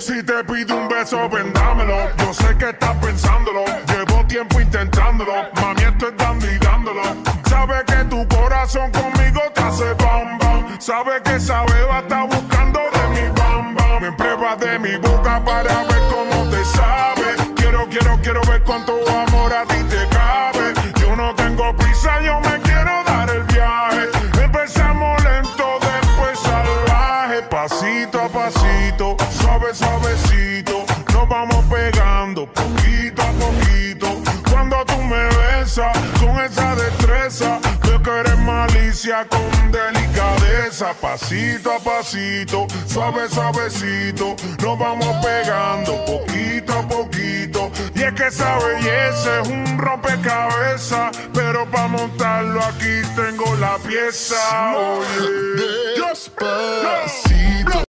Si te pido un beso, vendámelo. Yo sé que estás pensándolo. Llevo tiempo intentándolo. Mami, esto es dando y dándolo. Sabe que tu corazón conmigo te hace bam bam. Sabe que esa beba está buscando de mi bam bam. Me pruebas de mi boca para ver cómo te sabe. Quiero ver cuánto amor a ti te cabe. Yo no tengo prisa, yo me quiero dar el viaje. Empezamos lento, después salvaje. Pasito a pasito, suavecito. Nos vamos pegando poquito a poquito. Cuando tú me besas con esa destreza, veo que eres malicia con delicadeza. Pasito a pasito, suavecito. Nos vamos pegando poquito a poquito. Y es que esa belleza es un rompecabezas, pero para montarlo aquí tengo la pieza. Oye, Despacito.